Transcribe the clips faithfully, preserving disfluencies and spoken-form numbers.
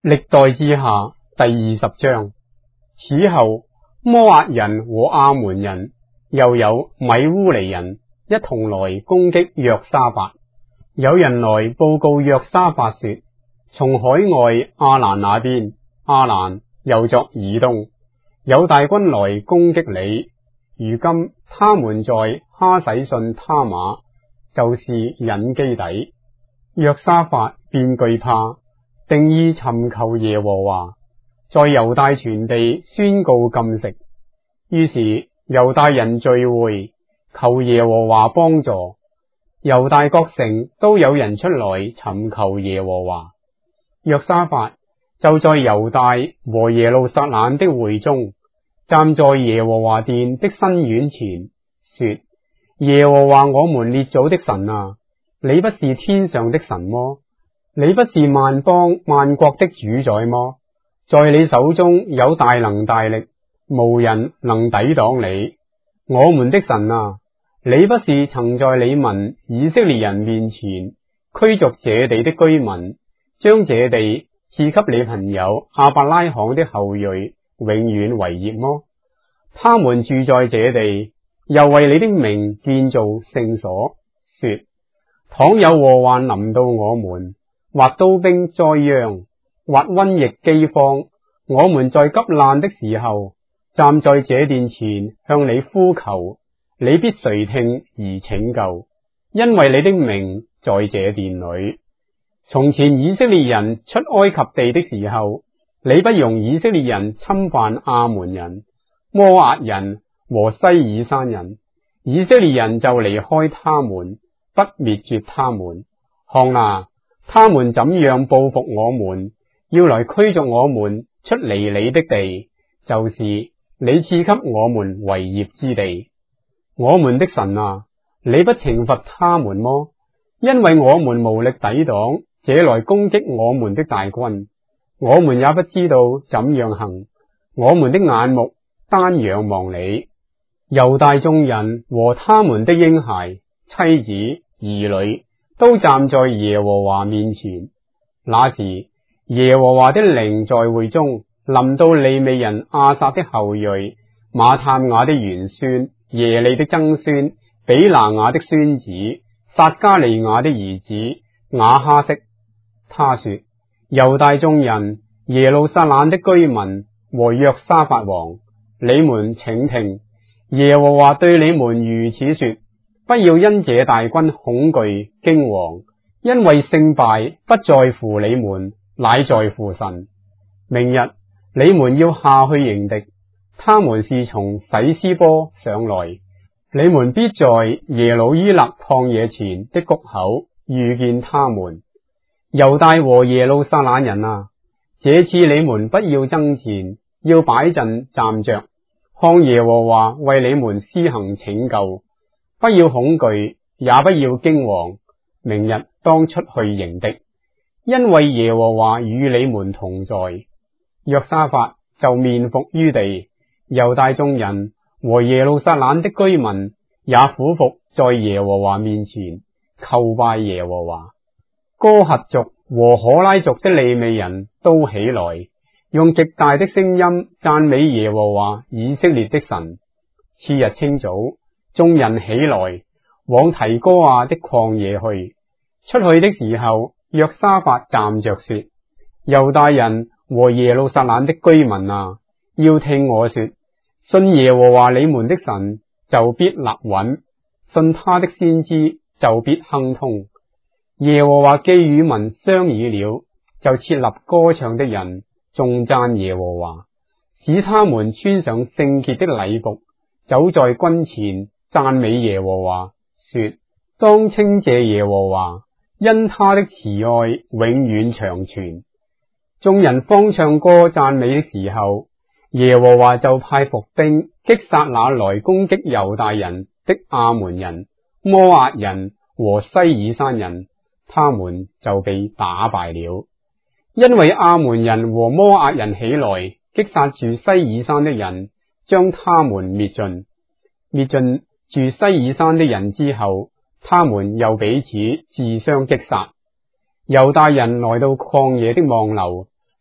歷代志下第二十章。此後，摩押人和亞捫人又有米烏尼人一同來攻擊約沙法。有人來報告約沙法說，從海外亞蘭那邊，亞蘭又作以東，有大軍來攻擊你。如今他們在哈洗遜他瑪，就是隱基底。約沙法便懼怕，定意尋求耶和華，在猶大全地宣告禁食。於是猶大人聚會，求耶和華幫助。猶大各城都有人出來尋求耶和華。約沙法就在猶大和耶路撒冷的會中，站在耶和華殿的新院前，說：耶和華我們列祖的神啊，你不是天上的神麼？你不是萬邦萬國的主宰麼？在你手中有大能大力，無人能抵擋你。我們的神啊，你不是曾在你民以色列人面前驅逐這地的居民，將這地賜給你朋友亞伯拉罕的後裔永遠為業麼？他們住在這地，又為你的名建造聖所，說：倘有禍患臨到我們，或刀兵災殃，或瘟疫饑荒，我們在急難的時候，站在這殿前向你呼求，你必垂聽而拯救，因為你的名在這殿裏。從前以色列人出埃及地的時候，你不容以色列人侵犯亞捫人、摩押人和西爾山人，以色列人就離開他們，不滅絕他們。看哪，他們怎樣報復我們，要來驅逐我們出離你的地，就是你賜給我們為業之地。我們的神啊，你不懲罰他們麼？因為我們無力抵擋這來攻擊我們的大軍，我們也不知道怎樣行，我們的眼目單仰望你。猶大眾人和他們的嬰孩、妻子、兒女都站在耶和華面前。那時，耶和華的靈在會中臨到利未人亞薩的後裔、馬探雅的玄孫、耶利的曾孫、比拿雅的孫子、撒加利亞的兒子亞哈悉。他說：猶大眾人、耶路撒冷的居民和約沙法王，你們請聽，耶和華對你們如此說：不要因這大軍恐懼驚惶，因為勝敗不在乎你們，乃在乎神。明日你們要下去迎敵，他們是從洗斯波上來，你們必在耶魯伊勒曠野前的谷口遇見他們。猶大和耶路撒冷人啊，這次你們不要爭戰，要擺陣站着，看耶和華為你們施行拯救。不要恐懼，也不要驚惶，明日當出去迎敵，因為耶和華與你們同在。約沙法就面伏於地，猶大眾人和耶路撒冷的居民也俯伏在耶和華面前，叩拜耶和華。哥轄族和可拉族的利未人都起來，用極大的聲音讚美耶和華以色列的神。次日清早，眾人起來，往提哥亞的曠野去。出去的時候，約沙法站着說：猶大人和耶路撒冷的居民啊，要聽我說，信耶和華你們的神，就必立穩；信他的先知，就必亨通。耶和華既與民商議了，就設立歌唱的人，頌讚耶和華，使他們穿上聖潔的禮服，走在軍前，讚美耶和華，說：當稱謝耶和華，因他的慈愛永遠長存。眾人方唱歌讚美的時候，耶和華就派伏兵擊殺那來攻擊猶大人的亞捫人、摩押人和西爾山人，他們就被打敗了。因為亞捫人和摩押人起來擊殺住西爾山的人，將他們滅盡。滅盡住西爾山的人之後，他們又彼此自相擊殺。猶大人來到曠野的望樓，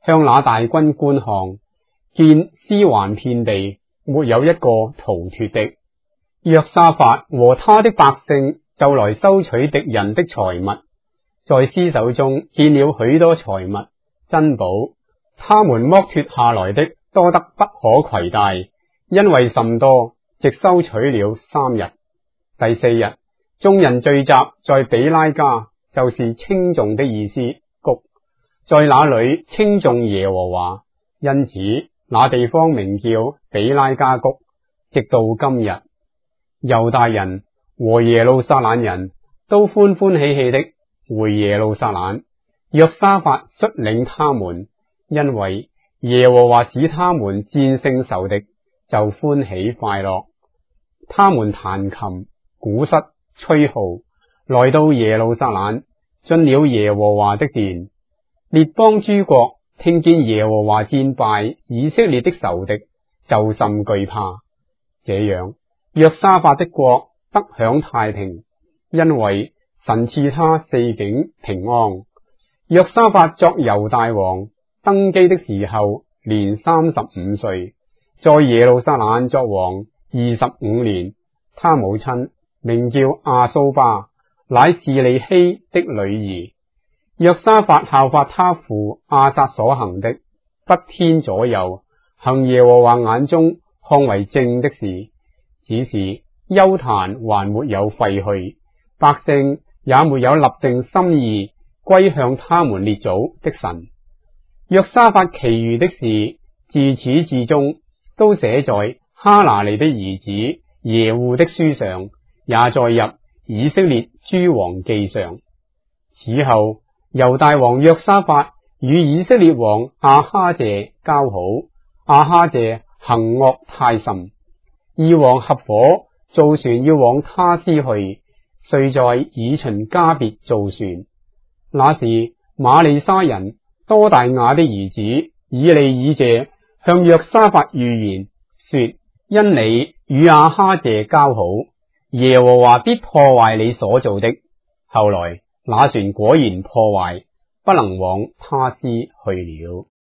向那大軍觀看，見屍橫遍地，沒有一個逃脫的。約沙法和他的百姓就來收取敵人的財物，在屍首中見了許多財物珍寶，他們剝脫下來的多得不可攜帶，因為甚多，直收取了三日。第四日，眾人聚集在比拉加，就是稱頌的意思，谷，在那裏稱頌耶和華，因此那地方名叫比拉加谷，直到今日。猶大人和耶路撒冷人都歡歡喜喜的回耶路撒冷，約沙法率領他們，因為耶和華使他們戰勝仇敵，就歡喜快樂。他們彈琴、鼓瑟、吹號，來到耶路撒冷，進了耶和華的殿。列邦諸國聽見耶和華戰敗以色列的仇敵，就甚懼怕。這樣，約沙法的國得享太平，因為神賜他四境平安。約沙法作猶大王，登基的時候年三十五歲，在耶路撒冷作王二十五年。他母親名叫亞蘇巴，乃示利希的女兒。約沙法效法他父亞撒所行的，不偏左右，行耶和華眼中看為正的事。只是邱壇還沒有廢去，百姓也沒有立定心意歸向他們列祖的神。約沙法其餘的事，自始至終都寫在哈拿尼的兒子耶戶的書上，也載入以色列諸王記上。此後，猶大王約沙法與以色列王亞哈謝交好，亞哈謝行惡太甚，二王合夥造船要往他施去，遂在以旬加別造船。那時瑪利沙人多大雅的兒子以利以謝向約沙法預言說：因你與亞哈謝交好，耶和華必破壞你所做的。後來那船果然破壞，不能往他施去了。